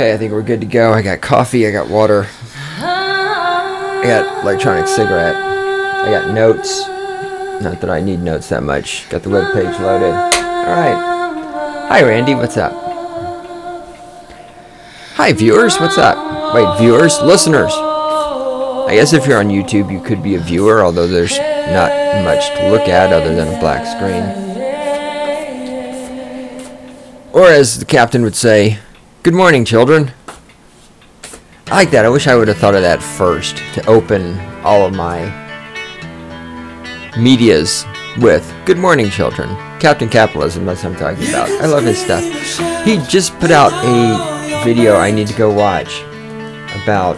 Okay, I think we're good to go. I got coffee, I got water, I got electronic cigarette, I got notes. Not that I need notes that much. Got the webpage loaded. Alright. Hi, Randy, what's up? Hi, viewers, what's up? Wait, viewers? Listeners. I guess if you're on YouTube, you could be a viewer, although there's not much to look at other than a black screen. Or as the captain would say, good morning, children. I like that. I wish I would have thought of that first to open all of my medias with good morning, children. Captain Capitalism, that's what I'm talking about. I love his stuff. He just put out a video I need to go watch about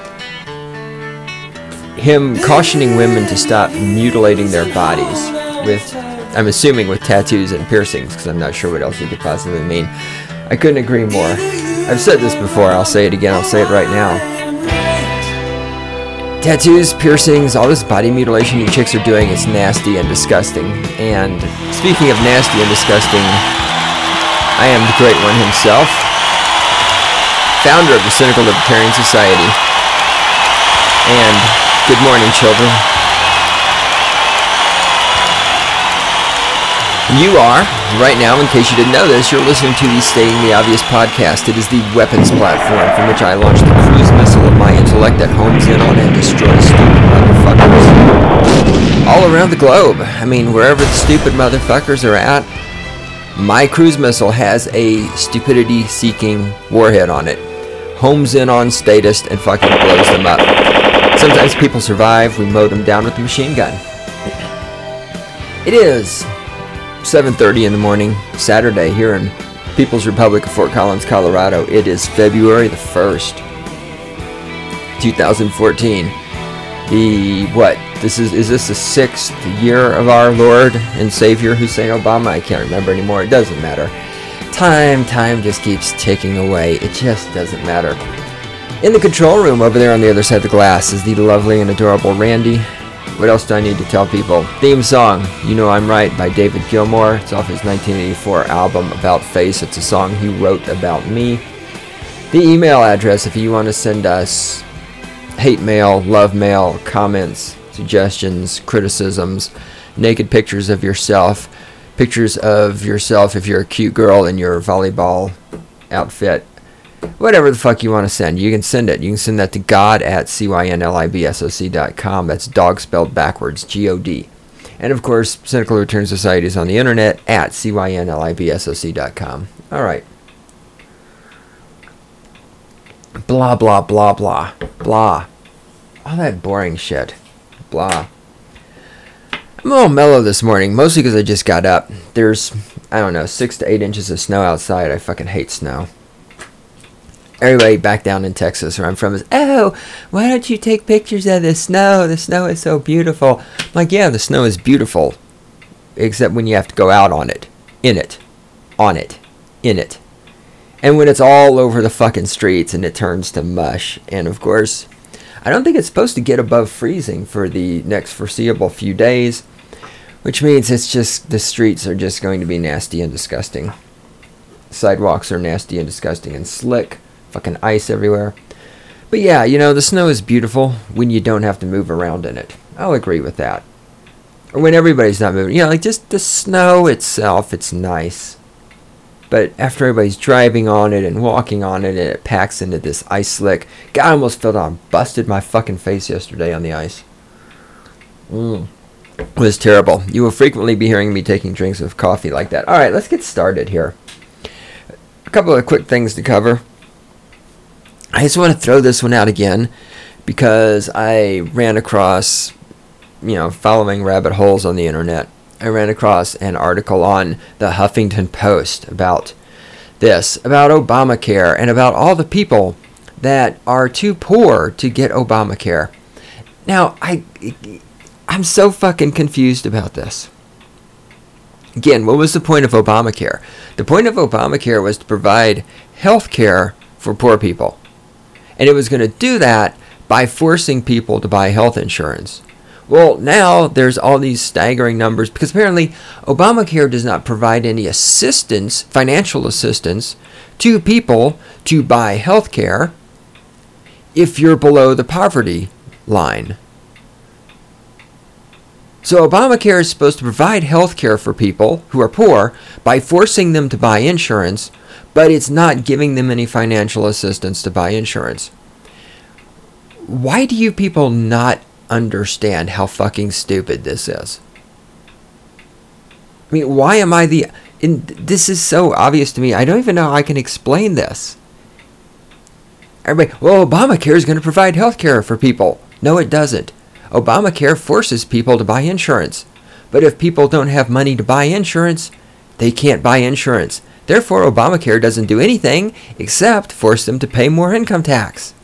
him cautioning women to stop mutilating their bodies with, I'm assuming, with tattoos and piercings, because I'm not sure what else he could possibly mean. I couldn't agree more. I've said this before, I'll say it again, I'll say it right now. Tattoos, piercings, all this body mutilation you chicks are doing is nasty and disgusting. And speaking of nasty and disgusting, I am the Great One himself, founder of the Cynical Libertarian Society. And good morning, children. You are, right now, in case you didn't know this, you're listening to the Stating the Obvious podcast. It is the weapons platform from which I launched the cruise missile of my intellect that homes in on and destroys stupid motherfuckers all around the globe. I mean, wherever the stupid motherfuckers are at, my cruise missile has a stupidity-seeking warhead on it. Homes in on statists and fucking blows them up. Sometimes people survive. We mow them down with a machine gun. It is 7:30 in the morning, Saturday, here in People's Republic of Fort Collins, Colorado. It is February the 1st, 2014. Is this the 6th year of our Lord and Savior Hussein Obama? I can't remember anymore. It doesn't matter. Time just keeps ticking away. It just doesn't matter. In the control room over there on the other side of the glass is the lovely and adorable Randy. What else do I need to tell people? Theme song, You Know I'm Right, by David Gilmour. It's off his 1984 album, About Face. It's a song he wrote about me. The email address, if you want to send us hate mail, love mail, comments, suggestions, criticisms, naked pictures of yourself if you're a cute girl in your volleyball outfit, whatever the fuck you want to send, you can send it. You can send that to god@cynlibsoc.com. That's dog spelled backwards, G-O-D. And of course, Cynical Return Society is on the internet at cynlibsoc.com. All right. Blah, blah, blah, blah. Blah. All that boring shit. Blah. I'm a little mellow this morning, mostly because I just got up. There's, 6 to 8 inches of snow outside. I fucking hate snow. Everybody back down in Texas, where I'm from, is, oh, why don't you take pictures of the snow? The snow is so beautiful. I'm like, yeah, the snow is beautiful, except when you have to go out on it, in it, on it, in it. And when it's all over the fucking streets and it turns to mush. And of course, I don't think it's supposed to get above freezing for the next foreseeable few days, which means it's just, the streets are just going to be nasty and disgusting. Sidewalks are nasty and disgusting and slick. Fucking ice everywhere. But yeah, the snow is beautiful when you don't have to move around in it. I'll agree with that. Or when everybody's not moving. Just the snow itself, it's nice. But after everybody's driving on it and walking on it and it packs into this ice slick. God, I almost fell down. Busted my fucking face yesterday on the ice. It was terrible. You will frequently be hearing me taking drinks of coffee like that. Alright, let's get started here. A couple of quick things to cover. I just want to throw this one out again because I ran across, following rabbit holes on the internet, I ran across an article on the Huffington Post about this, about Obamacare, and about all the people that are too poor to get Obamacare. Now, I'm so fucking confused about this. Again, what was the point of Obamacare? The point of Obamacare was to provide health care for poor people. And it was going to do that by forcing people to buy health insurance, Well, now there's all these staggering numbers because apparently Obamacare does not provide any assistance, financial assistance, to people to buy health care if you're below the poverty line. So Obamacare is supposed to provide health care for people who are poor by forcing them to buy insurance, but it's not giving them any financial assistance to buy insurance. Why do you people not understand how fucking stupid this is? I mean, why am I this is so obvious to me. I don't even know how I can explain this. Everybody, well, Obamacare is going to provide health care for people. No, it doesn't. Obamacare forces people to buy insurance. But if people don't have money to buy insurance, they can't buy insurance. Therefore, Obamacare doesn't do anything except force them to pay more income tax.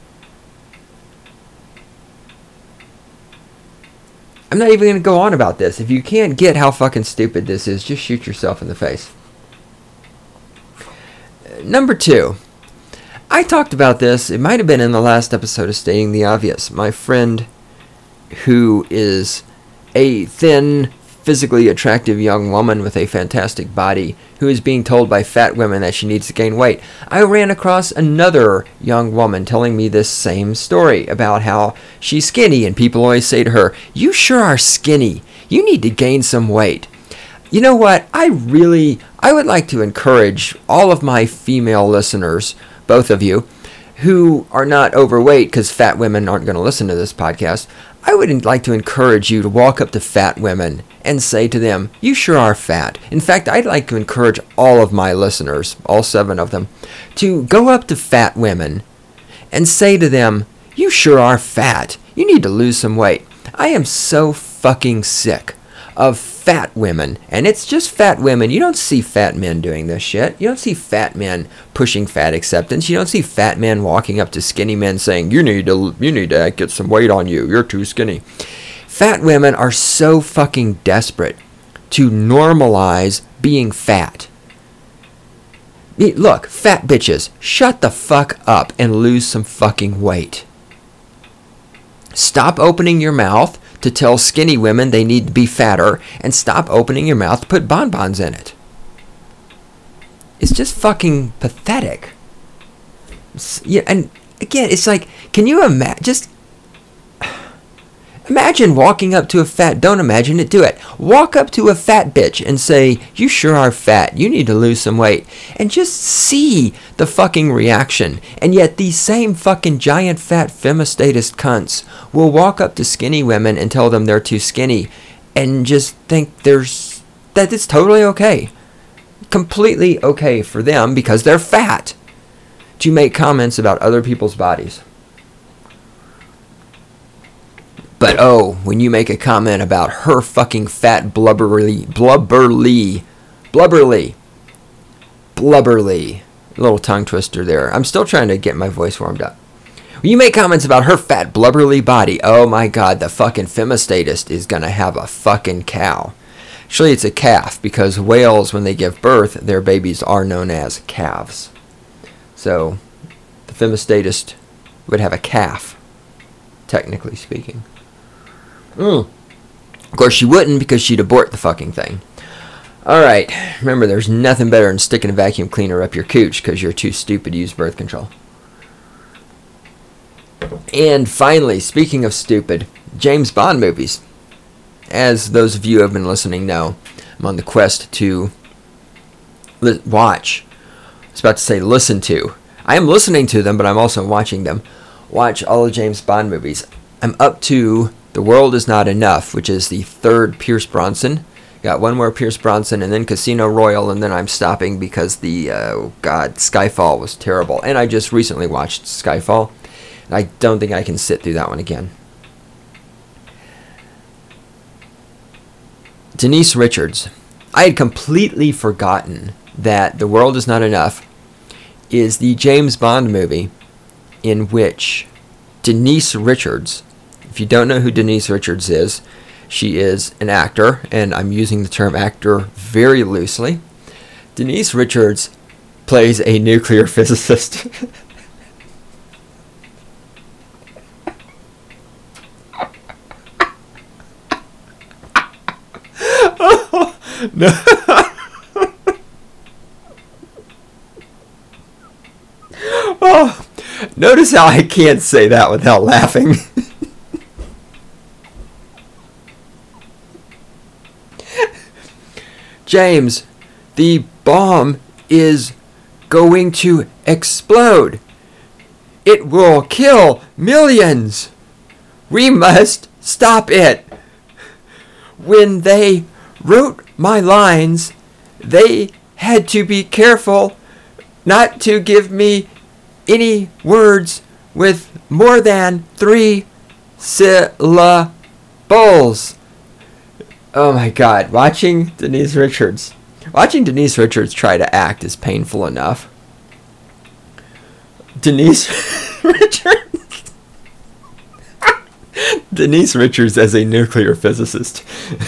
I'm not even going to go on about this. If you can't get how fucking stupid this is, just shoot yourself in the face. Number 2. I talked about this. It might have been in the last episode of Stating the Obvious. My friend, who is a thin, physically attractive young woman with a fantastic body, who is being told by fat women that she needs to gain weight. I ran across another young woman telling me this same story about how she's skinny, and people always say to her, "You sure are skinny. You need to gain some weight." You know what? I would like to encourage all of my female listeners, both of you, who are not overweight, because fat women aren't going to listen to this podcast. I would like to encourage you to walk up to fat women and say to them, "You sure are fat." In fact, I'd like to encourage all of my listeners, all 7 of them, to go up to fat women and say to them, "You sure are fat. You need to lose some weight." I am so fucking sick of fat women, and it's just fat women. You don't see fat men doing this shit. You don't see fat men pushing fat acceptance. You don't see fat men walking up to skinny men saying, you need to get some weight on you. You're too skinny." Fat women are so fucking desperate to normalize being fat. Look, fat bitches, shut the fuck up and lose some fucking weight. Stop opening your mouth to tell skinny women they need to be fatter, and stop opening your mouth to put bonbons in it. It's just fucking pathetic. Yeah, and again, it's like, can you imagine walking up to a fat, don't imagine it, do it. Walk up to a fat bitch and say, "You sure are fat. You need to lose some weight." And just see the fucking reaction. And yet these same fucking giant fat femistatist cunts will walk up to skinny women and tell them they're too skinny and just think that it's totally okay. Completely okay for them because they're fat to make comments about other people's bodies. But when you make a comment about her fucking fat blubberly, little tongue twister there. I'm still trying to get my voice warmed up. When you make comments about her fat blubberly body, oh my god, the fucking femistatist is gonna have a fucking cow. Actually, it's a calf, because whales, when they give birth, their babies are known as calves. So, the femistatist would have a calf, technically speaking. Of course, she wouldn't, because she'd abort the fucking thing. Alright, remember, there's nothing better than sticking a vacuum cleaner up your cooch because you're too stupid to use birth control. And finally, speaking of stupid, James Bond movies. As those of you who have been listening know, I'm on the quest to watch. I was about to say listen to. I am listening to them, but I'm also watching them. Watch all of James Bond movies. I'm up to The World Is Not Enough, which is the 3rd Pierce Brosnan. Got one more Pierce Brosnan, and then Casino Royale, and then I'm stopping because Skyfall was terrible. And I just recently watched Skyfall, and I don't think I can sit through that one again. Denise Richards. I had completely forgotten that The World Is Not Enough is the James Bond movie in which Denise Richards, if you don't know who Denise Richards is, she is an actor, and I'm using the term actor very loosely. Denise Richards plays a nuclear physicist. No. Oh, notice how I can't say that without laughing. James, the bomb is going to explode. It will kill millions. We must stop it. When they wrote my lines, they had to be careful not to give me any words with more than 3 syllables. Oh my God, watching Denise Richards try to act is painful enough. Denise Richards. Denise Richards as a nuclear physicist.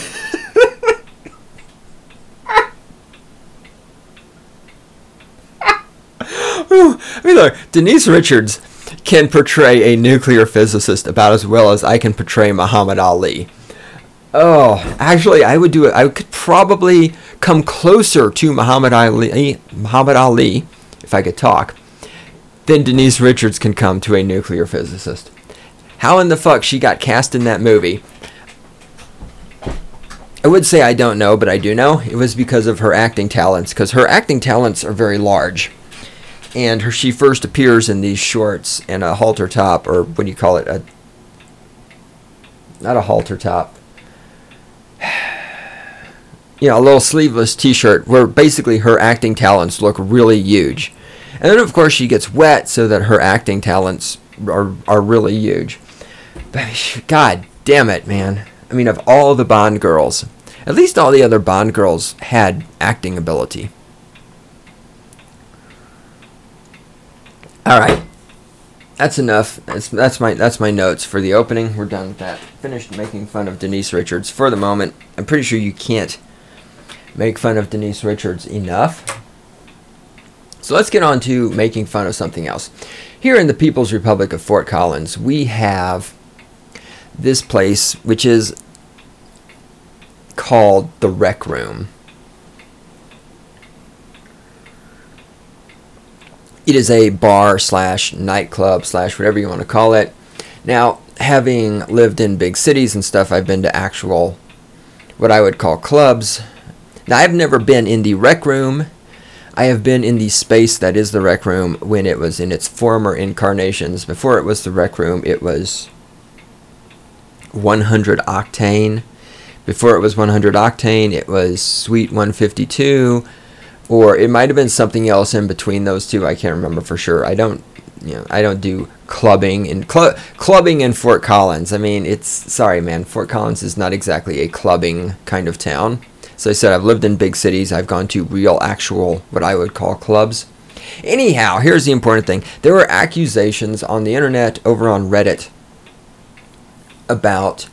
I mean, look, Denise Richards can portray a nuclear physicist about as well as I can portray Muhammad Ali. Oh, actually, I would do it. I could probably come closer to Muhammad Ali, if I could talk, than Denise Richards can come to a nuclear physicist. How in the fuck she got cast in that movie? I would say I don't know, but I do know. It was because of her acting talents, because her acting talents are very large. And she first appears in these shorts and a halter top, or what do you call it? Not a halter top. A little sleeveless t-shirt where basically her acting talents look really huge. And then, of course, she gets wet so that her acting talents are really huge. But God damn it, man. I mean, of all the Bond girls, at least all the other Bond girls had acting ability. All right, that's enough. That's my notes for the opening. We're done with that. Finished making fun of Denise Richards for the moment. I'm pretty sure you can't make fun of Denise Richards enough. So let's get on to making fun of something else. Here in the People's Republic of Fort Collins, we have this place which is called the Rec Room. It is a bar / nightclub / whatever you want to call it. Now, having lived in big cities and stuff, I've been to actual, what I would call clubs. Now, I've never been in the Rec Room. I have been in the space that is the Rec Room when it was in its former incarnations. Before it was the Rec Room, it was 100 Octane. Before it was 100 Octane, it was Suite 152. Or it might have been something else in between those two. I can't remember for sure. I don't do clubbing in Fort Collins. I mean, sorry, man. Fort Collins is not exactly a clubbing kind of town. So I said I've lived in big cities. I've gone to real, actual, what I would call clubs. Anyhow, here's the important thing. There were accusations on the internet over on Reddit about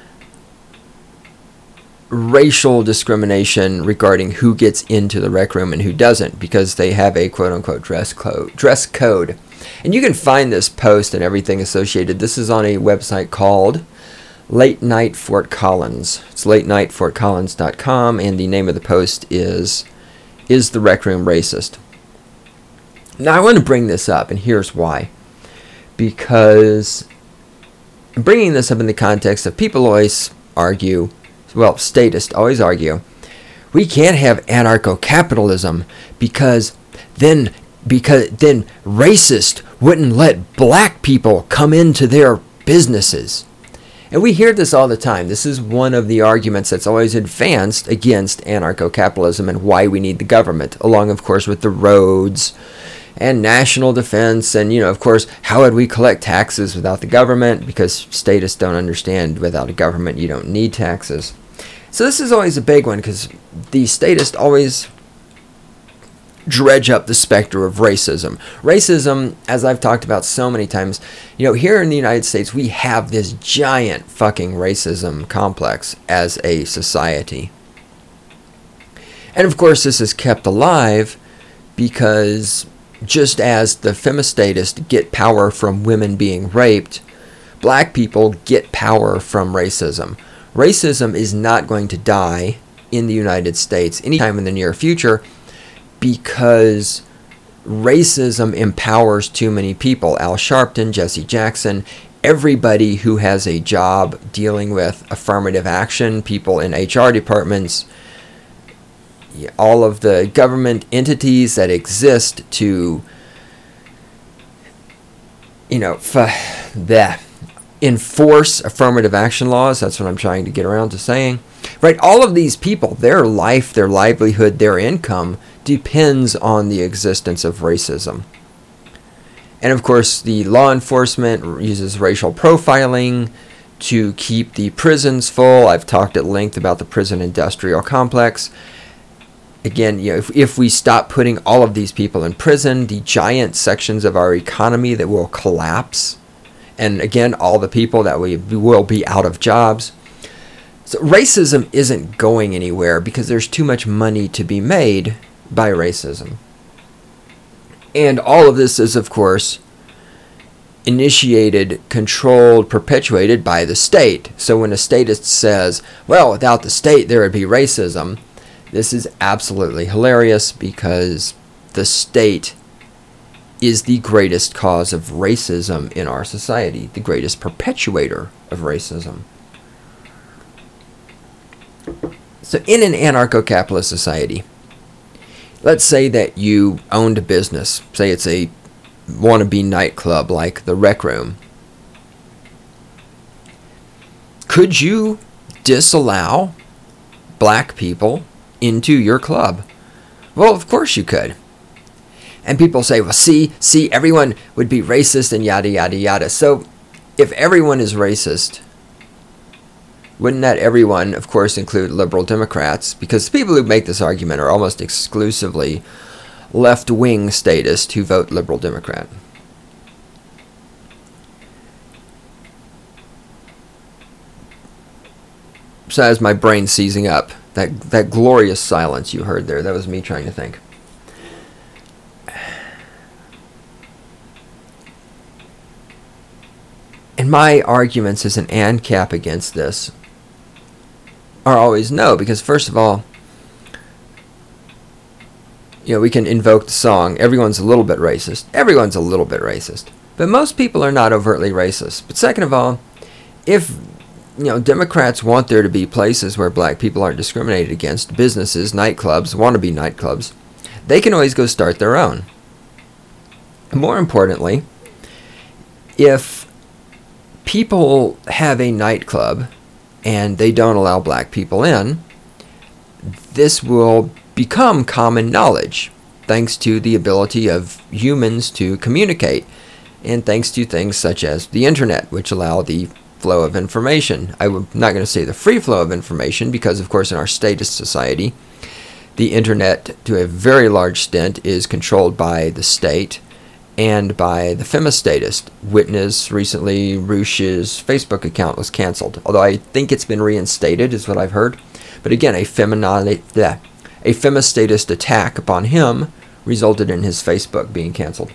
racial discrimination regarding who gets into the Rec Room and who doesn't, because they have a quote-unquote dress code. And you can find this post and everything associated. This is on a website called Late Night Fort Collins. It's latenightfortcollins.com, and the name of the post is the Rec Room Racist? Now, I want to bring this up, and here's why. Because I'm bringing this up in the context of people always argue, statists always argue, we can't have anarcho-capitalism because then racists wouldn't let black people come into their businesses. And we hear this all the time. This is one of the arguments that's always advanced against anarcho-capitalism and why we need the government, along, of course, with the roads and national defense. And, of course, how would we collect taxes without the government? Because statists don't understand without a government you don't need taxes. So this is always a big one because the statists always dredge up the specter of racism. Racism, as I've talked about so many times, here in the United States, we have this giant fucking racism complex as a society. And of course, this is kept alive because just as the femistatists get power from women being raped, black people get power from racism. Racism is not going to die in the United States anytime in the near future, because racism empowers too many people. Al Sharpton, Jesse Jackson, everybody who has a job dealing with affirmative action, people in HR departments, all of the government entities that exist to, enforce affirmative action laws. That's what I'm trying to get around to saying. Right? All of these people, their life, their livelihood, their income depends on the existence of racism. And of course, the law enforcement uses racial profiling to keep the prisons full. I've talked at length about the prison industrial complex. Again, if we stop putting all of these people in prison, the giant sections of our economy that will collapse, and again, all the people that we will be out of jobs. So racism isn't going anywhere because there's too much money to be made by racism. And all of this is, of course, initiated, controlled, perpetuated by the state. So when a statist says, well, without the state there would be racism, this is absolutely hilarious because the state is the greatest cause of racism in our society, the greatest perpetuator of racism. So in an anarcho-capitalist society, let's say that you owned a business. Say it's a wannabe nightclub like the Rec Room. Could you disallow black people into your club? Well, of course you could. And people say, well, see, everyone would be racist and yada, yada, yada. So if everyone is racist, wouldn't that everyone, of course, include liberal Democrats? Because the people who make this argument are almost exclusively left-wing statists who vote liberal Democrat. So as my brain seizing up, that glorious silence you heard there, that was me trying to think. And my arguments as an ANCAP against this are always no, because first of all, we can invoke the song, everyone's a little bit racist. Everyone's a little bit racist. But most people are not overtly racist. But second of all, if Democrats want there to be places where black people aren't discriminated against, businesses, nightclubs, wannabe nightclubs, they can always go start their own. More importantly, if people have a nightclub and they don't allow black people in, this will become common knowledge thanks to the ability of humans to communicate and thanks to things such as the internet, which allow the flow of information. I'm not going to say the free flow of information because, of course, in our statist society, the internet to a very large extent is controlled by the state and by the femistatist. Witness recently, Rush's Facebook account was canceled, although I think it's been reinstated, is what I've heard. But again, a femistatist attack upon him resulted in his Facebook being canceled.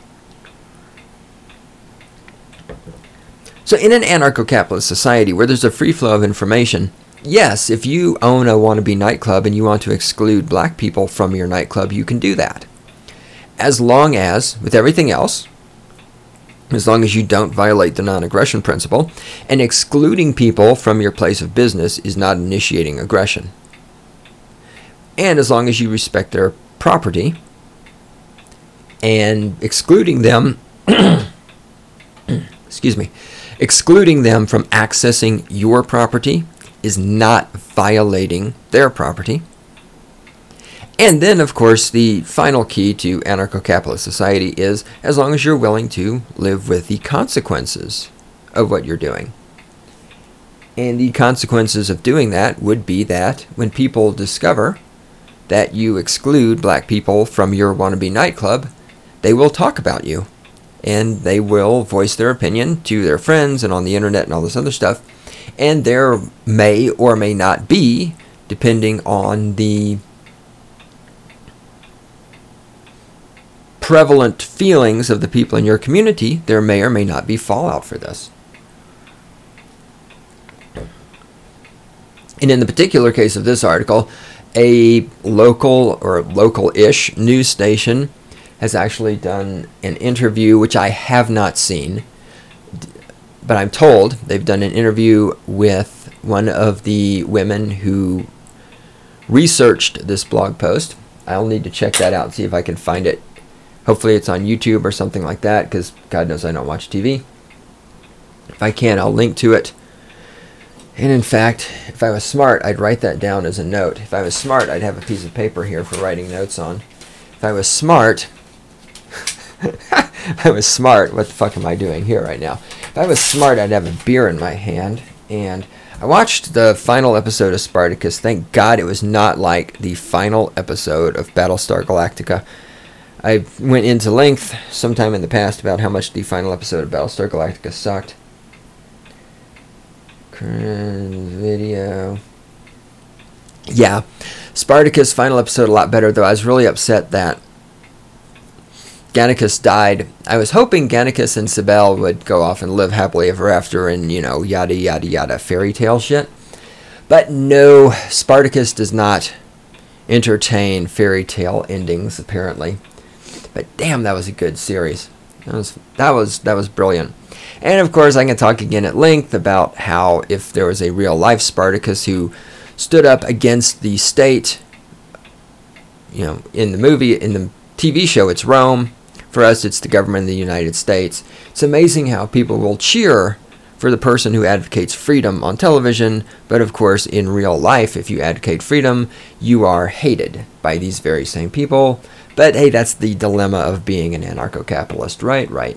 So in an anarcho-capitalist society where there's a free flow of information, yes, if you own a wannabe nightclub and you want to exclude black people from your nightclub, you can do that. As long as, with everything else, as long as you don't violate the non-aggression principle, and excluding people from your place of business is not initiating aggression. And as long as you respect their property, and excluding them, excluding them from accessing your property is not violating their property. And then, of course, the final key to anarcho-capitalist society is as long as you're willing to live with the consequences of what you're doing. And the consequences of doing that would be that when people discover that you exclude black people from your wannabe nightclub, they will talk about you. And they will voice their opinion to their friends and on the internet and all this other stuff. And there may or may not be, depending on the prevalent feelings of the people in your community, there may or may not be fallout for this. And in the particular case of this article, a local or local-ish news station has actually done an interview, which I have not seen, but I'm told they've done an interview with one of the women who researched this blog post. I'll need to check that out and see if I can find it. Hopefully it's on YouTube or something like that, because God knows I don't watch TV. If I can, I'll link to it. And in fact, if I was smart, I'd write that down as a note. If I was smart, I'd have a piece of paper here for writing notes on. If I was smart... if I was smart, what the fuck am I doing here right now? If I was smart, I'd have a beer in my hand. And I watched the final episode of Spartacus. Thank God it was not like the final episode of Battlestar Galactica. I went into length sometime in the past about how much the final episode of Battlestar Galactica sucked. Video. Yeah, Spartacus final episode a lot better, though. I was really upset that Gannicus died. I was hoping Gannicus and Sibel would go off and live happily ever after and, yada yada yada fairy tale shit. But no, Spartacus does not entertain fairy tale endings, apparently. But damn, that was a good series. That was brilliant. And of course, I can talk again at length about how if there was a real life Spartacus who stood up against the state, in the movie, in the TV show, it's Rome. For us, it's the government of the United States. It's amazing how people will cheer for the person who advocates freedom on television, but of course, in real life, if you advocate freedom, you are hated by these very same people. But hey, that's the dilemma of being an anarcho-capitalist, right? Right.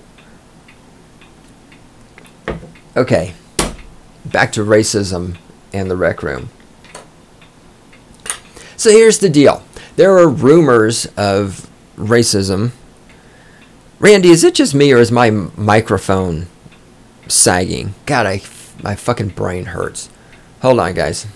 Okay, back to racism and the rec room. So here's the deal. There are rumors of racism. Randy, is it just me or is my microphone sagging? God, my fucking brain hurts. Hold on, guys.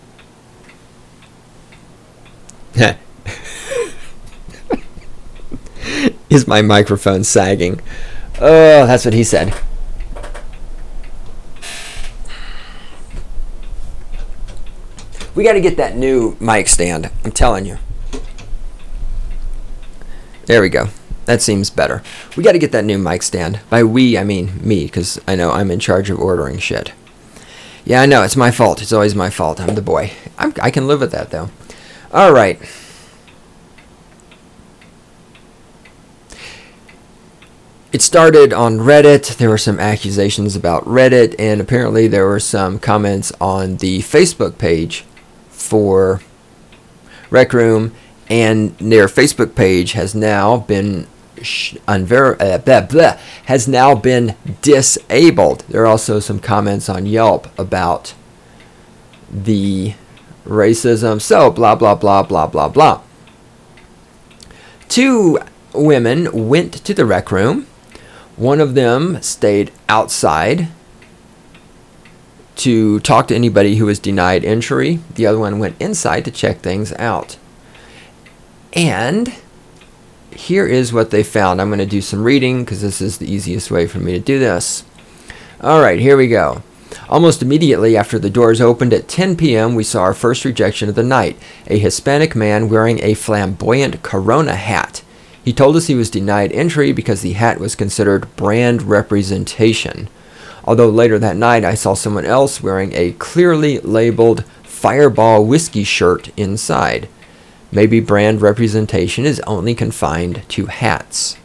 Is my microphone sagging? Oh, that's what he said. We got to get that new mic stand. I'm telling you. There we go. That seems better. We got to get that new mic stand. By we, I mean me, because I know I'm in charge of ordering shit. Yeah, I know. It's my fault. It's always my fault. I'm the boy. I can live with that, though. All right. It started on Reddit. There were some accusations about Reddit, and apparently there were some comments on the Facebook page for Rec Room, and their Facebook page has now been has now been disabled. There are also some comments on Yelp about the racism. So blah blah blah blah blah blah. 2 women went to the Rec Room. One of them stayed outside to talk to anybody who was denied entry. The other one went inside to check things out. And here is what they found. I'm going to do some reading because this is the easiest way for me to do this. All right, here we go. Almost immediately after the doors opened at 10 p.m., we saw our first rejection of the night, a Hispanic man wearing a flamboyant Corona hat. He told us he was denied entry because the hat was considered brand representation. Although later that night I saw someone else wearing a clearly labeled Fireball whiskey shirt inside. Maybe brand representation is only confined to hats.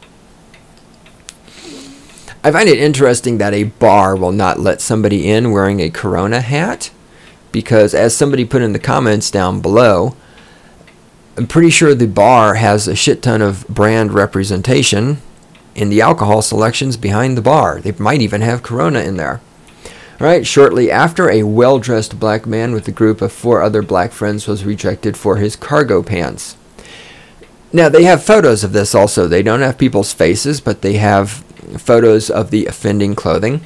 I find it interesting that a bar will not let somebody in wearing a Corona hat, because as somebody put in the comments down below, I'm pretty sure the bar has a shit ton of brand representation in the alcohol selections behind the bar. They might even have Corona in there. All right, shortly after, a well-dressed black man with a group of 4 other black friends was rejected for his cargo pants. Now, they have photos of this also. They don't have people's faces, but they have photos of the offending clothing.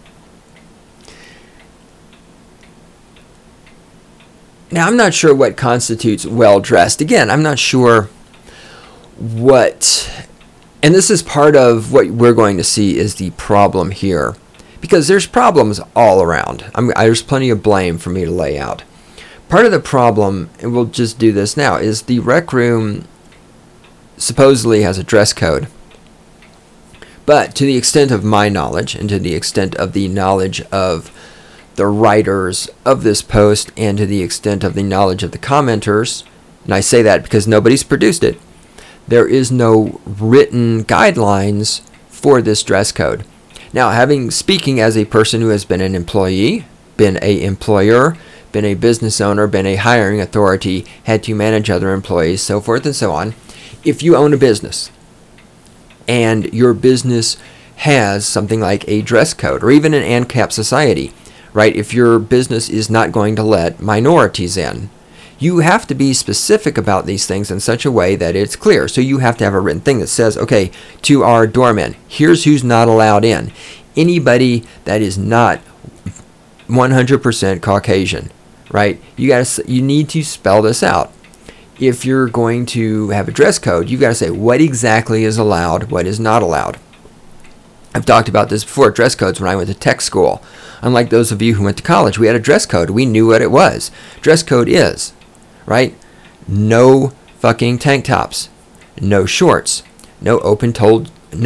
Now, I'm not sure what constitutes well-dressed. Again, I'm not sure what... And this is part of what we're going to see is the problem here. Because there's problems all around. There's plenty of blame for me to lay out. Part of the problem, and we'll just do this now, is the rec room supposedly has a dress code. But to the extent of my knowledge, and to the extent of the knowledge of the writers of this post, and to the extent of the knowledge of the commenters, and I say that because nobody's produced it, there is no written guidelines for this dress code. Now, speaking as a person who has been an employee, been a employer, been a business owner, been a hiring authority, had to manage other employees, so forth and so on, if you own a business and your business has something like a dress code, or even an ANCAP society, right? If your business is not going to let minorities in, you have to be specific about these things in such a way that it's clear. So you have to have a written thing that says, okay, to our doormen, here's who's not allowed in. Anybody that is not 100% Caucasian, right? You need to spell this out. If you're going to have a dress code, you've got to say what exactly is allowed, what is not allowed. I've talked about this before, dress codes, when I went to tech school. Unlike those of you who went to college, we had a dress code. We knew what it was. Dress code is, right? No fucking tank tops, no shorts, no open-toe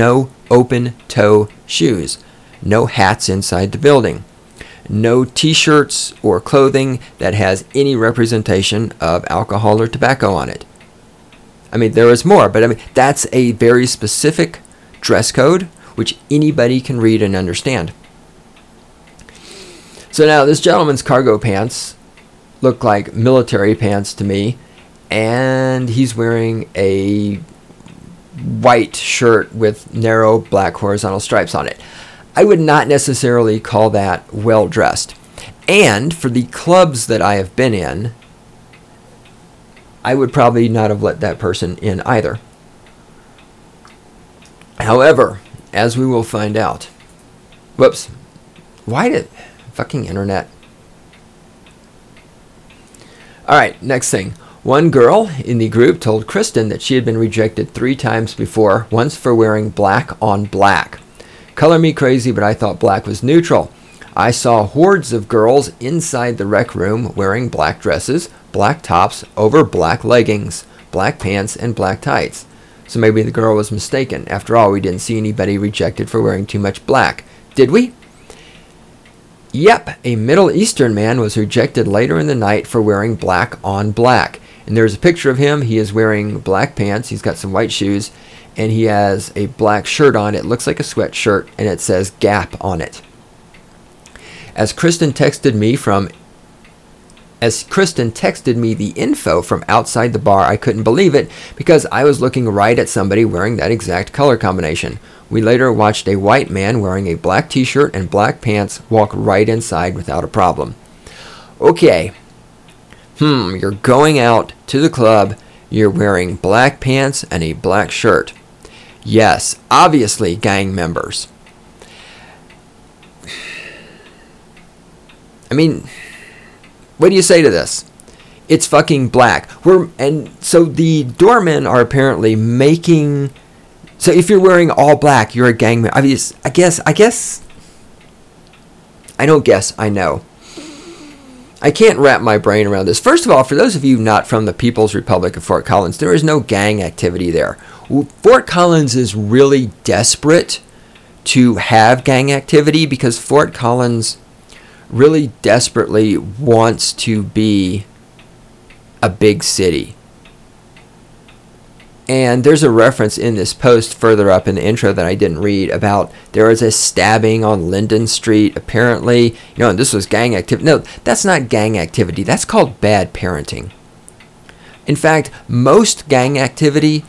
shoes, no hats inside the building, no t-shirts or clothing that has any representation of alcohol or tobacco on it. I mean, there is more, but that's a very specific dress code which anybody can read and understand. So now this gentleman's cargo pants look like military pants to me, and he's wearing a white shirt with narrow black horizontal stripes on it. I would not necessarily call that well-dressed. And for the clubs that I have been in, I would probably not have let that person in either. However, as we will find out... Whoops. Why did... Fucking internet. Alright, next thing. One girl in the group told Kristen that she had been rejected 3 times before, once for wearing black on black. Color me crazy, but I thought black was neutral. I saw hordes of girls inside the rec room wearing black dresses, black tops over black leggings, black pants, and black tights. So maybe the girl was mistaken. After all, we didn't see anybody rejected for wearing too much black. Did we? Yep, a Middle Eastern man was rejected later in the night for wearing black on black. And there's a picture of him. He is wearing black pants. He's got some white shoes. And he has a black shirt on. It looks like a sweatshirt, and it says Gap on it. As Kristen texted me the info from outside the bar, I couldn't believe it because I was looking right at somebody wearing that exact color combination. We later watched a white man wearing a black t-shirt and black pants walk right inside without a problem. Okay. You're going out to the club. You're wearing black pants and a black shirt. Yes, obviously gang members. I mean, what do you say to this? It's fucking black. And so the doormen are apparently making... So if you're wearing all black, you're a gang member. I know. I can't wrap my brain around this. First of all, for those of you not from the People's Republic of Fort Collins, there is no gang activity there. Fort Collins is really desperate to have gang activity because Fort Collins really desperately wants to be a big city. And there's a reference in this post further up in the intro that I didn't read about there was a stabbing on Linden Street, apparently. And this was gang activity. No, that's not gang activity. That's called bad parenting. In fact, most gang activity,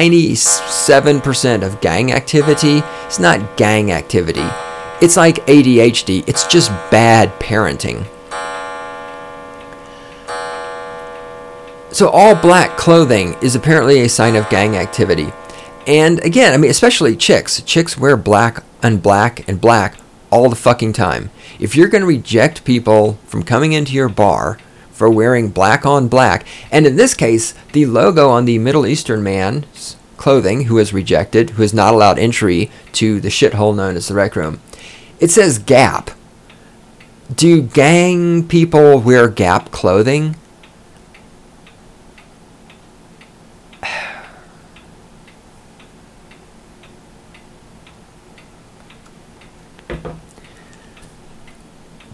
97% of gang activity, is not gang activity. It's like ADHD. It's just bad parenting. So all black clothing is apparently a sign of gang activity. And again, especially chicks. Chicks wear black and black and black all the fucking time. If you're going to reject people from coming into your bar for wearing black on black, and in this case, the logo on the Middle Eastern man's clothing who is rejected, who is not allowed entry to the shithole known as the rec room, it says Gap. Do gang people wear Gap clothing?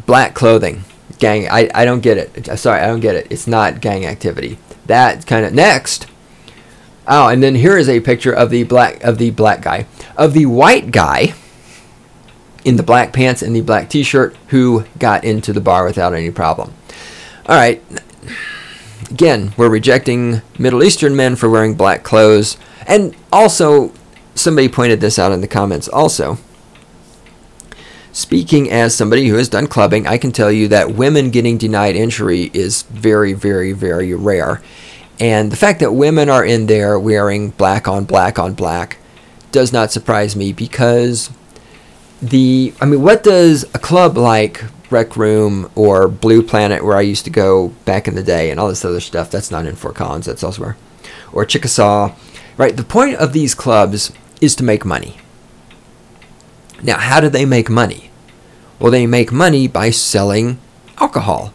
Black clothing, gang. I don't get it. Sorry, I don't get it. It's not gang activity. That kind of next. Oh, and then here is a picture of the white guy in the black pants and the black t-shirt who got into the bar without any problem. All right. Again, we're rejecting Middle Eastern men for wearing black clothes. And also, somebody pointed this out in the comments also. Speaking as somebody who has done clubbing, I can tell you that women getting denied entry is very, very, very rare. And the fact that women are in there wearing black on black on black does not surprise me, because what does a club like Rec Room or Blue Planet, where I used to go back in the day, and all this other stuff, that's not in Fort Collins, that's elsewhere, or Chickasaw, right? The point of these clubs is to make money. Now, how do they make money? Well, they make money by selling alcohol.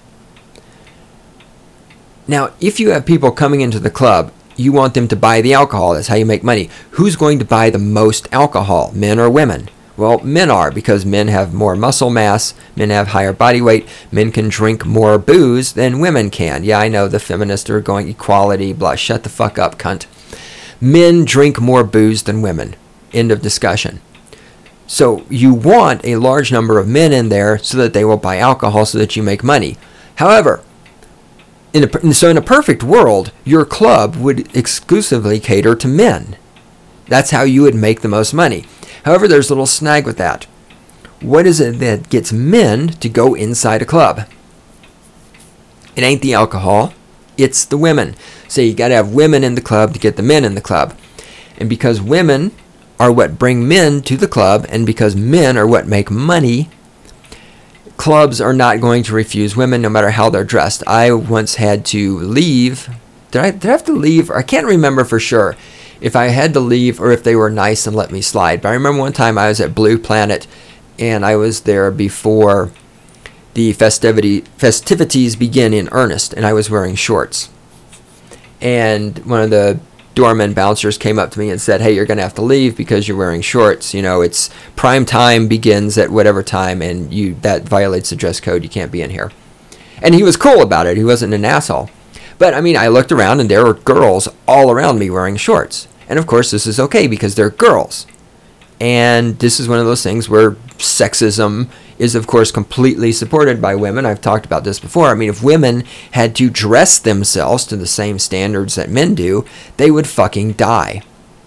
Now, if you have people coming into the club, you want them to buy the alcohol. That's how you make money. Who's going to buy the most alcohol, men or women? Well, men are, because men have more muscle mass, men have higher body weight, men can drink more booze than women can. Yeah, I know the feminists are going equality, blah, shut the fuck up, cunt. Men drink more booze than women. End of discussion. So you want a large number of men in there so that they will buy alcohol so that you make money. However, in a perfect world, your club would exclusively cater to men. That's how you would make the most money. However, there's a little snag with that. What is it that gets men to go inside a club? It ain't the alcohol, it's the women. So you got to have women in the club to get the men in the club. And because women are what bring men to the club, and because men are what make money, clubs are not going to refuse women no matter how they're dressed. I once had to leave. Did I have to leave? I can't remember for sure if I had to leave or if they were nice and let me slide. But I remember one time I was at Blue Planet, and I was there before the festivities begin in earnest, and I was wearing shorts. And one of the doorman bouncers came up to me and said, "Hey, you're going to have to leave because you're wearing shorts. You know, it's prime time begins at whatever time, and that violates the dress code. You can't be in here." And he was cool about it. He wasn't an asshole. But, I looked around, and there were girls all around me wearing shorts. And, of course, this is okay because they're girls. And this is one of those things where sexism is, of course, completely supported by women. I've talked about this before. If women had to dress themselves to the same standards that men do, they would fucking die.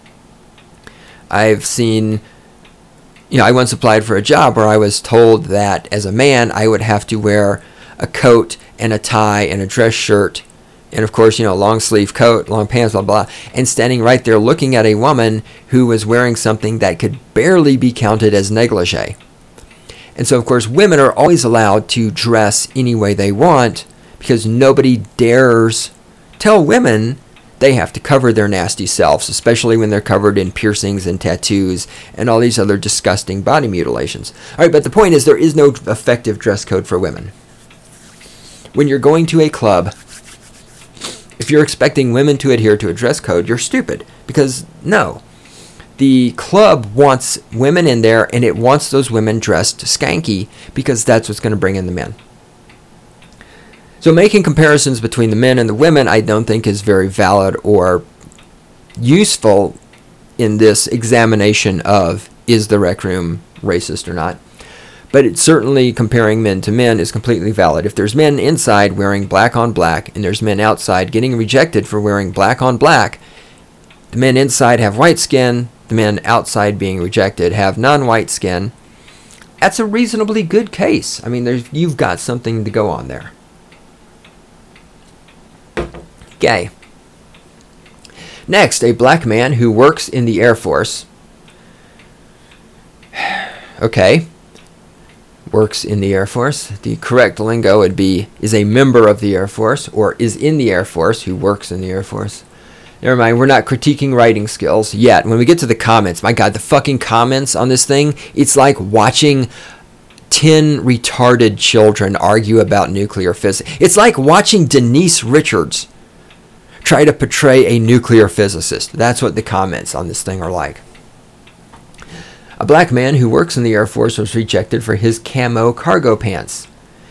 I've seen, I once applied for a job where I was told that as a man, I would have to wear a coat and a tie and a dress shirt. And of course, long sleeve coat, long pants, blah, blah, and standing right there looking at a woman who was wearing something that could barely be counted as negligee. And so, of course, women are always allowed to dress any way they want because nobody dares tell women they have to cover their nasty selves, especially when they're covered in piercings and tattoos and all these other disgusting body mutilations. All right, but the point is there is no effective dress code for women. When you're going to a club, if you're expecting women to adhere to a dress code, you're stupid. Because, no. The club wants women in there, and it wants those women dressed skanky because that's what's going to bring in the men. So making comparisons between the men and the women I don't think is very valid or useful in this examination of is the rec room racist or not. But it's certainly comparing men to men is completely valid. If there's men inside wearing black on black and there's men outside getting rejected for wearing black on black, the men inside have white skin, the men outside being rejected have non-white skin. That's a reasonably good case. You've got something to go on there. Okay. Next, a black man who works in the Air Force. Okay. Works in the Air Force. The correct lingo would be is a member of the Air Force or is in the Air Force who works in the Air Force. Never mind, we're not critiquing writing skills yet. When we get to the comments, my God, the fucking comments on this thing, it's like watching 10 retarded children argue about nuclear physics. It's like watching Denise Richards try to portray a nuclear physicist. That's what the comments on this thing are like. A black man who works in the Air Force was rejected for his camo cargo pants.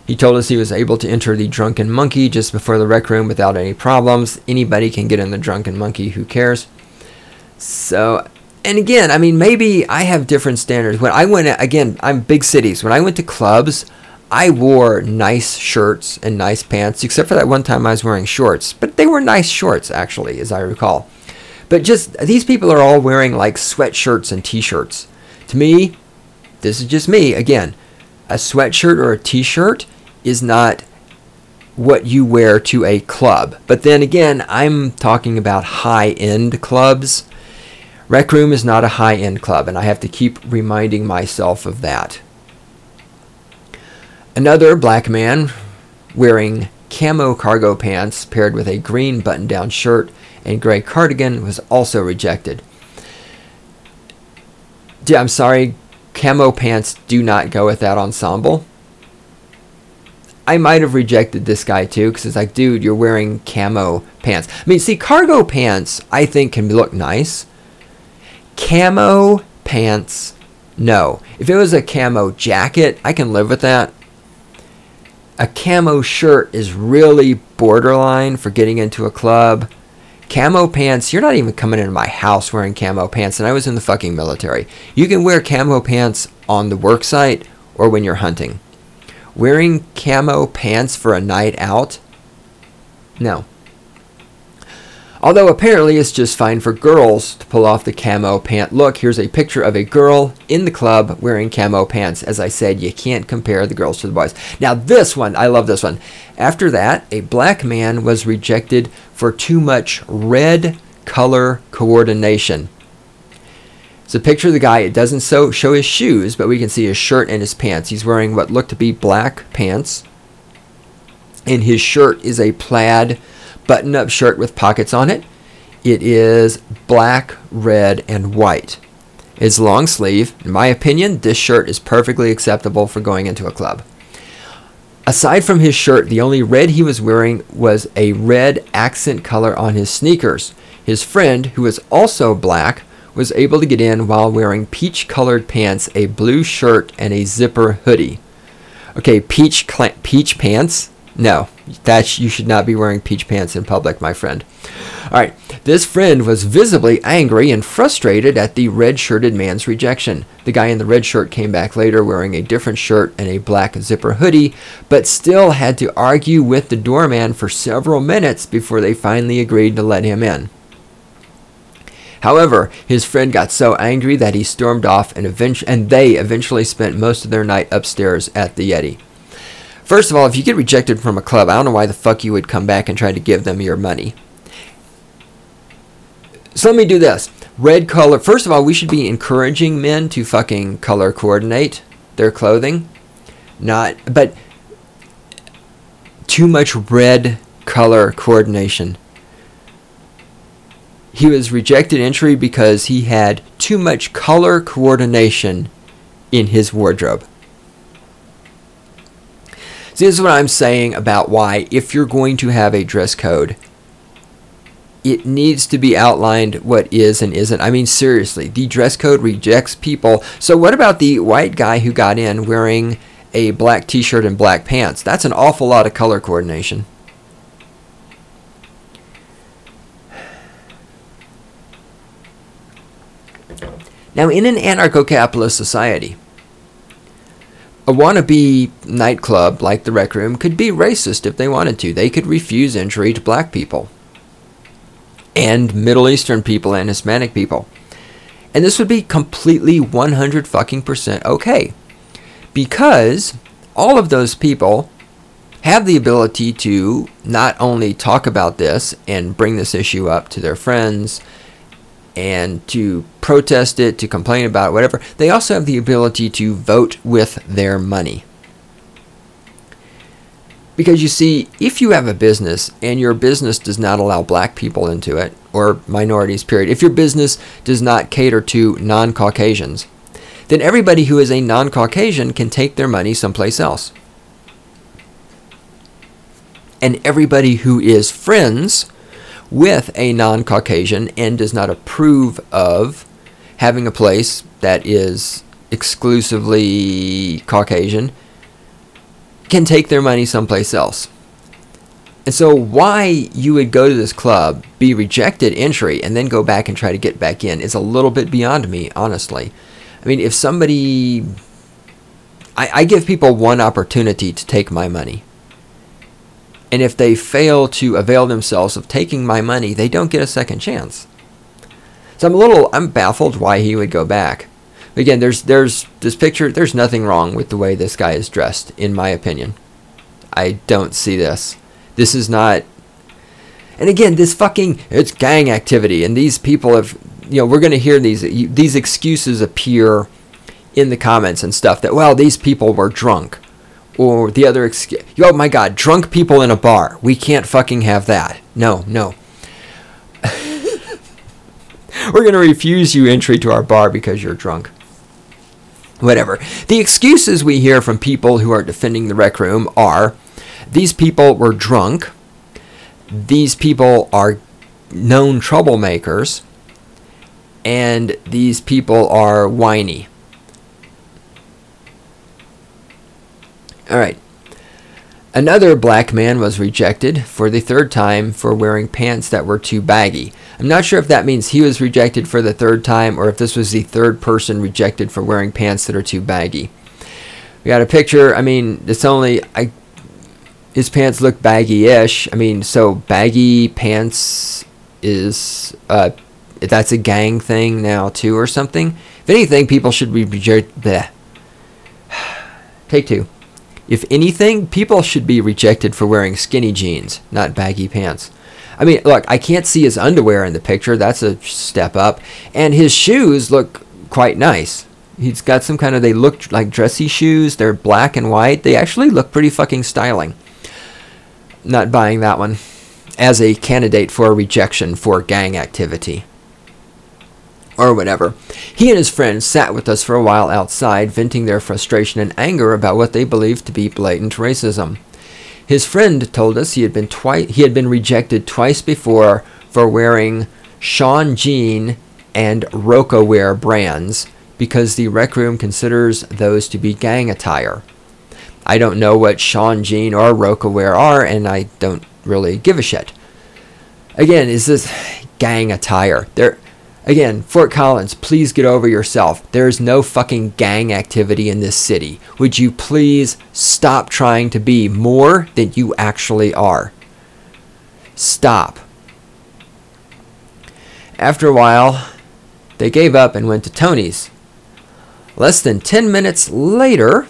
He told us he was able to enter the Drunken Monkey just before the rec room without any problems. Anybody can get in the Drunken Monkey, who cares? So, and again, I mean, maybe I have different standards. When I went, again, I'm big cities. When I went to clubs, I wore nice shirts and nice pants, except for that one time I was wearing shorts. But they were nice shorts, actually, as I recall. But just, these people are all wearing like sweatshirts and t-shirts. To me, this is just me, again, a sweatshirt or a t-shirt is not what you wear to a club. But then again, I'm talking about high-end clubs. Rec Room is not a high-end club, and I have to keep reminding myself of that. Another black man wearing camo cargo pants paired with a green button-down shirt and gray cardigan was also rejected. I'm sorry, camo pants do not go with that ensemble. I might have rejected this guy too, because it's like, dude, you're wearing camo pants. I mean, see, cargo pants, I think, can look nice. Camo pants, no. If it was a camo jacket, I can live with that. A camo shirt is really borderline for getting into a club. Camo pants, you're not even coming into my house wearing camo pants, and I was in the fucking military. You can wear camo pants on the work site or when you're hunting. Wearing camo pants for a night out? No. Although apparently it's just fine for girls to pull off the camo pant look. Here's a picture of a girl in the club wearing camo pants. As I said, you can't compare the girls to the boys. Now this one, I love this one. After that, a black man was rejected for too much red color coordination. It's a picture of the guy. It doesn't show his shoes, but we can see his shirt and his pants. He's wearing what look to be black pants. And his shirt is a plaid button-up shirt with pockets on it. It is black, red, and white. It's long sleeve. In my opinion, this shirt is perfectly acceptable for going into a club. Aside from his shirt, the only red he was wearing was a red accent color on his sneakers. His friend, who was also black, was able to get in while wearing peach-colored pants, a blue shirt, and a zipper hoodie. Okay, peach pants? No, you should not be wearing peach pants in public, my friend. All right, this friend was visibly angry and frustrated at the red-shirted man's rejection. The guy in the red shirt came back later wearing a different shirt and a black zipper hoodie, but still had to argue with the doorman for several minutes before they finally agreed to let him in. However, his friend got so angry that he stormed off, and they eventually spent most of their night upstairs at the Yeti. First of all, if you get rejected from a club, I don't know why the fuck you would come back and try to give them your money. So let me do this. Red color. First of all, we should be encouraging men to fucking color coordinate their clothing. But too much red color coordination. He was rejected entry because he had too much color coordination in his wardrobe. See, this is what I'm saying about why, if you're going to have a dress code, it needs to be outlined what is and isn't. I mean, seriously, the dress code rejects people. So what about the white guy who got in wearing a black t-shirt and black pants? That's an awful lot of color coordination. Now, in an anarcho-capitalist society, a wannabe nightclub like the Rec Room could be racist if they wanted to. They could refuse entry to black people and Middle Eastern people and Hispanic people. And this would be completely 100% okay. Because all of those people have the ability to not only talk about this and bring this issue up to their friends and to protest it, to complain about it, whatever. They also have the ability to vote with their money. Because you see, if you have a business and your business does not allow black people into it, or minorities, period, if your business does not cater to non-Caucasians, then everybody who is a non-Caucasian can take their money someplace else. And everybody who is friends with a non-Caucasian and does not approve of having a place that is exclusively Caucasian can take their money someplace else. And so why you would go to this club, be rejected entry, and then go back and try to get back in is a little bit beyond me, honestly. I mean, if somebody... I give people one opportunity to take my money. And if they fail to avail themselves of taking my money, they don't get a second chance. So I'm baffled why he would go back. Again, there's this picture, there's nothing wrong with the way this guy is dressed, in my opinion. I don't see this. This is not... And again, it's gang activity, and these people have, we're going to hear these excuses appear in the comments and stuff that, well, these people were drunk. Or the other excuse, oh my God, drunk people in a bar. We can't fucking have that. No. We're going to refuse you entry to our bar because you're drunk. Whatever. The excuses we hear from people who are defending the Rec Room are, these people were drunk, these people are known troublemakers, and these people are whiny. All right. Another black man was rejected for the third time for wearing pants that were too baggy. I'm not sure if that means he was rejected for the third time or if this was the third person rejected for wearing pants that are too baggy. We got a picture. I mean, his pants look baggy-ish. I mean, so baggy pants is, that's a gang thing now too or something. If anything, people should be rejected. Take two. If anything, people should be rejected for wearing skinny jeans, not baggy pants. I mean, look, I can't see his underwear in the picture. That's a step up. And his shoes look quite nice. He's got some kind of, they look like dressy shoes. They're black and white. They actually look pretty fucking styling. Not buying that one as a candidate for a rejection for gang activity. Or whatever. He and his friends sat with us for a while outside, venting their frustration and anger about what they believed to be blatant racism. His friend told us he had been rejected twice before for wearing Sean Jean and Rocawear brands because the Rec Room considers those to be gang attire. I don't know what Sean Jean or Rocawear are, and I don't really give a shit. Again, is this gang attire? Again, Fort Collins, please get over yourself. There is no fucking gang activity in this city. Would you please stop trying to be more than you actually are? Stop. After a while, they gave up and went to Tony's. Less than 10 minutes later,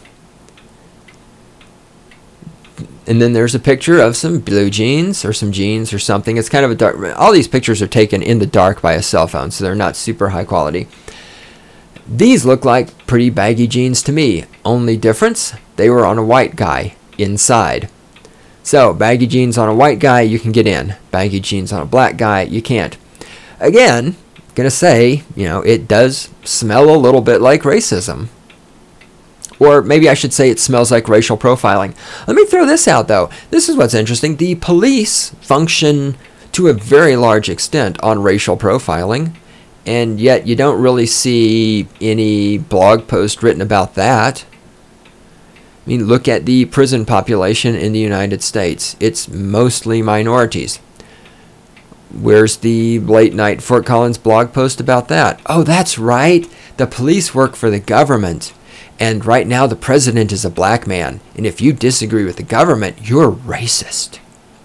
and then there's a picture of some blue jeans or some jeans or something. It's kind of a dark... All these pictures are taken in the dark by a cell phone, so they're not super high quality. These look like pretty baggy jeans to me. Only difference, they were on a white guy inside. So, baggy jeans on a white guy, you can get in. Baggy jeans on a black guy, you can't. Again, gonna say, it does smell a little bit like racism. Or maybe I should say it smells like racial profiling. Let me throw this out, though. This is what's interesting. The police function to a very large extent on racial profiling, and yet you don't really see any blog post written about that. I mean, look at the prison population in the United States. It's mostly minorities. Where's the late night Fort Collins blog post about that? Oh, that's right. The police work for the government. And right now the president is a black man. And if you disagree with the government, you're racist.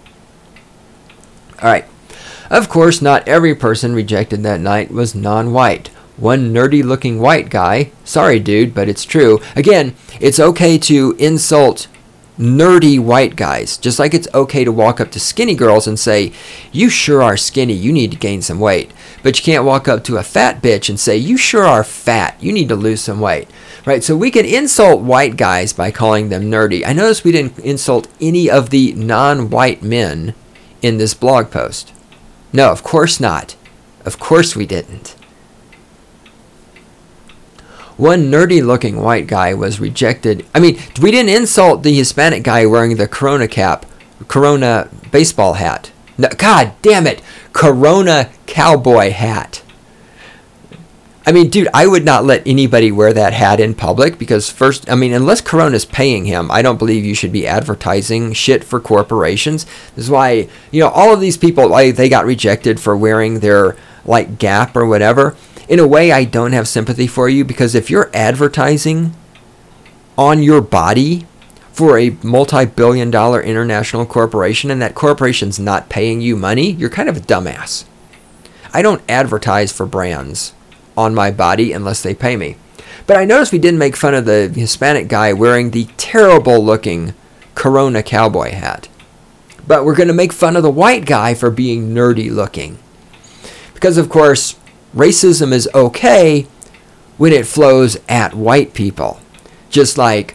All right. Of course, not every person rejected that night was non-white. One nerdy-looking white guy, sorry dude, but it's true. Again, it's okay to insult nerdy white guys, just like it's okay to walk up to skinny girls and say, you sure are skinny, you need to gain some weight. But you can't walk up to a fat bitch and say, you sure are fat, you need to lose some weight. Right, so we can insult white guys by calling them nerdy. I noticed we didn't insult any of the non-white men in this blog post. No, of course not. Of course we didn't. One nerdy-looking white guy was rejected. I mean, we didn't insult the Hispanic guy wearing the Corona cap, Corona baseball hat. No, God damn it, Corona cowboy hat. I mean, dude, I would not let anybody wear that hat in public because first, I mean, unless Corona's paying him, I don't believe you should be advertising shit for corporations. This is why, all of these people, like, they got rejected for wearing their, like, Gap or whatever. In a way, I don't have sympathy for you because if you're advertising on your body for a multi-billion-dollar international corporation and that corporation's not paying you money, you're kind of a dumbass. I don't advertise for brands on my body unless they pay me. But I noticed we didn't make fun of the Hispanic guy wearing the terrible looking Corona cowboy hat. But we're going to make fun of the white guy for being nerdy looking. Because of course, racism is okay when it flows at white people. Just like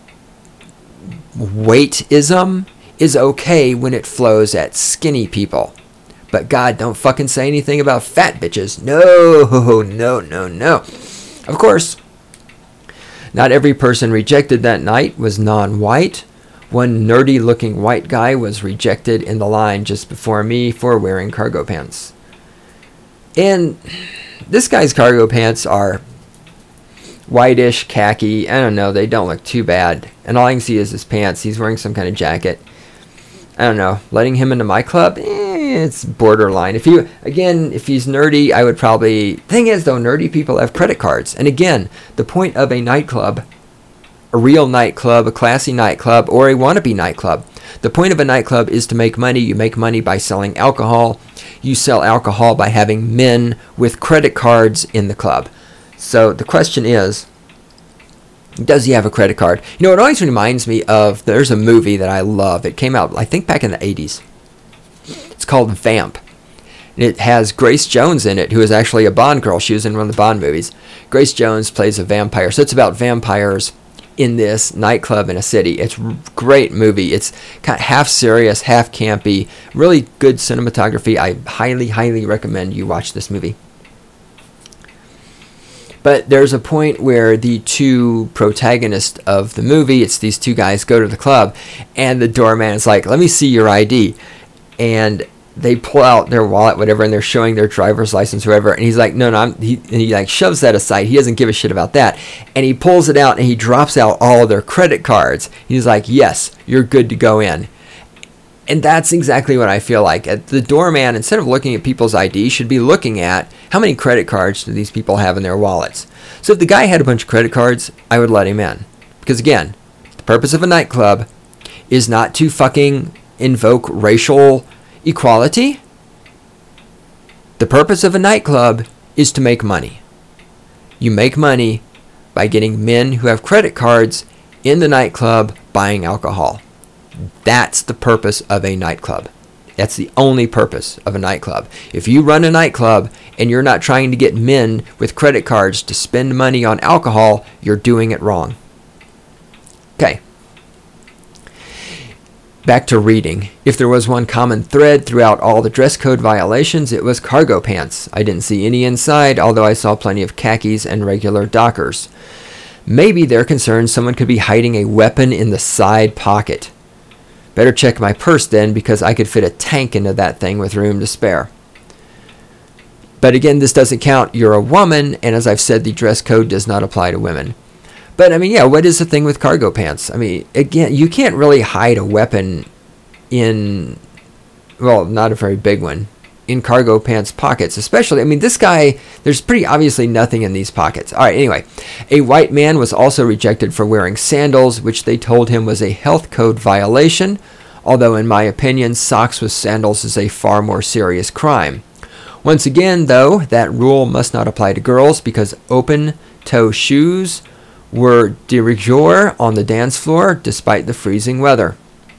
weightism is okay when it flows at skinny people. But God, don't fucking say anything about fat bitches. No, no, no, no. Of course, not every person rejected that night was non-white. One nerdy-looking white guy was rejected in the line just before me for wearing cargo pants. And this guy's cargo pants are whitish, khaki. I don't know. They don't look too bad. And all I can see is his pants. He's wearing some kind of jacket. I don't know. Letting him into my club? It's borderline. If he's nerdy, I would probably... Thing is, though, nerdy people have credit cards. And again, the point of a nightclub, a real nightclub, a classy nightclub, or a wannabe nightclub, the point of a nightclub is to make money. You make money by selling alcohol. You sell alcohol by having men with credit cards in the club. So the question is, does he have a credit card? It always reminds me of, there's a movie that I love. It came out, I think, back in the 80s. It's called Vamp. It has Grace Jones in it, who is actually a Bond girl. She was in one of the Bond movies. Grace Jones plays a vampire. So it's about vampires in this nightclub in a city. It's a great movie. It's kind of half serious, half campy. Really good cinematography. I highly, highly recommend you watch this movie. But there's a point where the two protagonists of the movie, it's these two guys, go to the club, and the doorman is like, let me see your ID. And they pull out their wallet, whatever, and they're showing their driver's license, whatever. And he's like, no, he like shoves that aside. He doesn't give a shit about that. And he pulls it out and he drops out all of their credit cards. He's like, yes, you're good to go in. And that's exactly what I feel like. The doorman, instead of looking at people's ID, should be looking at how many credit cards do these people have in their wallets. So if the guy had a bunch of credit cards, I would let him in. Because again, the purpose of a nightclub is not to fucking invoke racial equality. The purpose of a nightclub is to make money. You make money by getting men who have credit cards in the nightclub buying alcohol. That's the purpose of a nightclub. That's the only purpose of a nightclub. If you run a nightclub and you're not trying to get men with credit cards to spend money on alcohol, you're doing it wrong. Okay. Back to reading. If there was one common thread throughout all the dress code violations, it was cargo pants. I didn't see any inside, although I saw plenty of khakis and regular Dockers. Maybe they're concerned someone could be hiding a weapon in the side pocket. Better check my purse then, because I could fit a tank into that thing with room to spare. But again, this doesn't count. You're a woman, and as I've said, the dress code does not apply to women. But I mean, yeah, what is the thing with cargo pants? I mean, again, you can't really hide a weapon in, well, not a very big one, in cargo pants pockets, especially, I mean, this guy, there's pretty obviously nothing in these pockets. All right, anyway, a white man was also rejected for wearing sandals, which they told him was a health code violation, although in my opinion, socks with sandals is a far more serious crime. Once again, though, that rule must not apply to girls because open-toe shoes were de rigueur on the dance floor despite the freezing weather.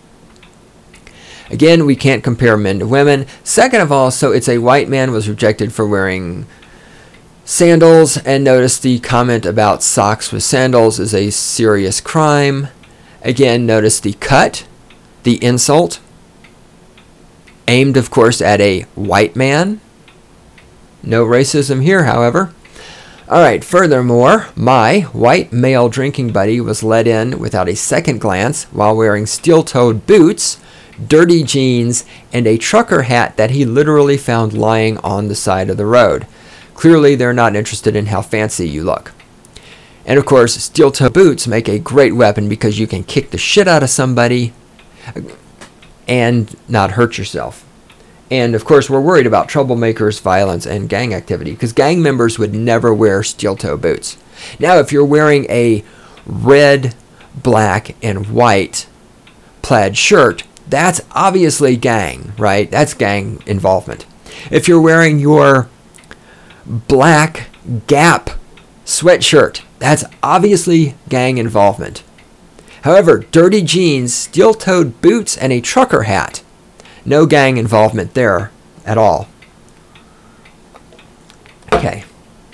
Again, we can't compare men to women. Second of all, so it's a white man was rejected for wearing sandals, and notice the comment about socks with sandals is a serious crime. Again, notice the cut, the insult, aimed, of course, at a white man. No racism here, however. All right, furthermore, my white male drinking buddy was let in without a second glance while wearing steel-toed boots, dirty jeans, and a trucker hat that he literally found lying on the side of the road. Clearly, they're not interested in how fancy you look. And of course, steel-toe boots make a great weapon because you can kick the shit out of somebody and not hurt yourself. And of course, we're worried about troublemakers, violence, and gang activity because gang members would never wear steel-toe boots. Now, if you're wearing a red, black, and white plaid shirt, that's obviously gang, right? That's gang involvement. If you're wearing your black Gap sweatshirt, that's obviously gang involvement. However, dirty jeans, steel-toed boots, and a trucker hat, no gang involvement there at all. Okay.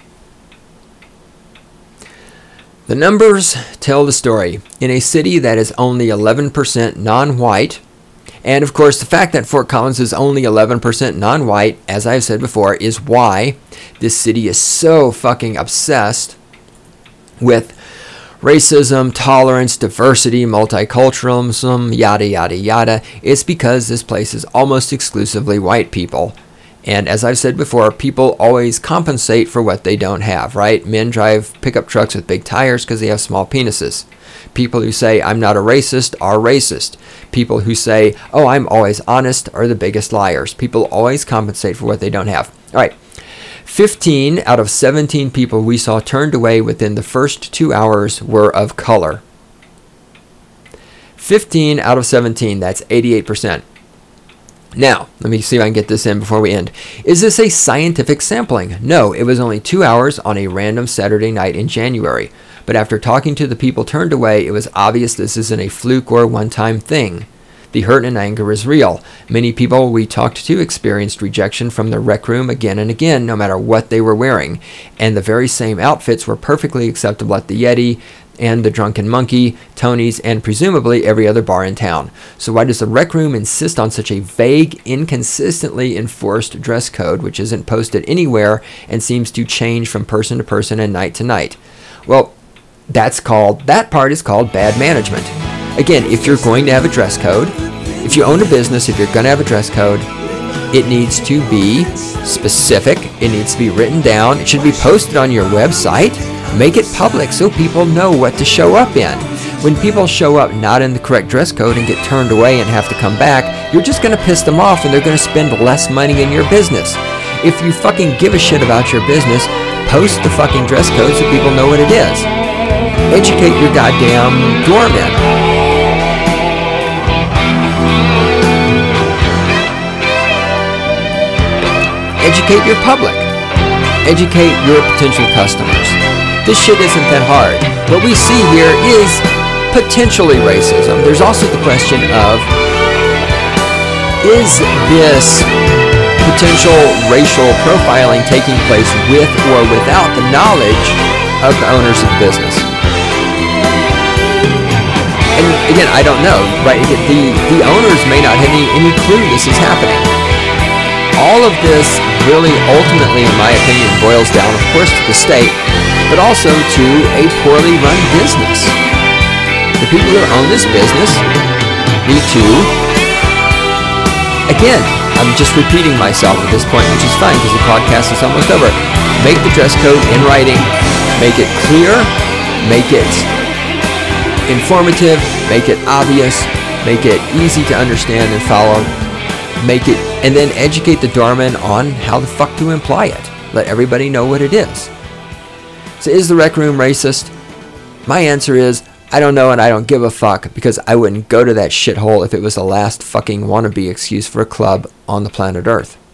The numbers tell the story. In a city that is only 11% non-white, and of course the fact that Fort Collins is only 11% non-white, as I've said before, is why this city is so fucking obsessed with racism, tolerance, diversity, multiculturalism, yada, yada, yada. It's because this place is almost exclusively white people. And as I've said before, people always compensate for what they don't have, right? Men drive pickup trucks with big tires because they have small penises. People who say, I'm not a racist, are racist. People who say, oh, I'm always honest, are the biggest liars. People always compensate for what they don't have. All right. 15 out of 17 people we saw turned away within the first 2 hours were of color. 15 out of 17, that's 88%. Now, let me see if I can get this in before we end. Is this a scientific sampling? No, it was only 2 hours on a random Saturday night in January. But after talking to the people turned away, it was obvious this isn't a fluke or one-time thing. The hurt and anger is real. Many people we talked to experienced rejection from the rec room again and again, no matter what they were wearing. And the very same outfits were perfectly acceptable at the Yeti and the Drunken Monkey, Tony's, and presumably every other bar in town. So why does the rec room insist on such a vague, inconsistently enforced dress code, which isn't posted anywhere and seems to change from person to person and night to night? Well, that part is called bad management. Again, if you're going to have a dress code, if you own a business, if you're going to have a dress code, it needs to be specific. It needs to be written down. It should be posted on your website. Make it public so people know what to show up in. When people show up not in the correct dress code and get turned away and have to come back, you're just going to piss them off and they're going to spend less money in your business. If you fucking give a shit about your business, post the fucking dress code so people know what it is. Educate your goddamn doorman. Educate your public. Educate your potential customers. This shit isn't that hard. What we see here is potentially racism. There's also the question of, is this potential racial profiling taking place with or without the knowledge of the owners of the business? And again, I don't know, right? The owners may not have any clue this is happening. All of this really ultimately, in my opinion, boils down, of course, to the state, but also to a poorly run business. The people who own this business need to, again, I'm just repeating myself at this point, which is fine because the podcast is almost over. Make the dress code in writing, make it clear, make it informative, make it obvious, make it easy to understand and follow. Make it, and then educate the doorman on how the fuck to imply it. Let everybody know what it is. So is the rec room racist? My answer is, I don't know and I don't give a fuck because I wouldn't go to that shithole if it was the last fucking wannabe excuse for a club on the planet Earth.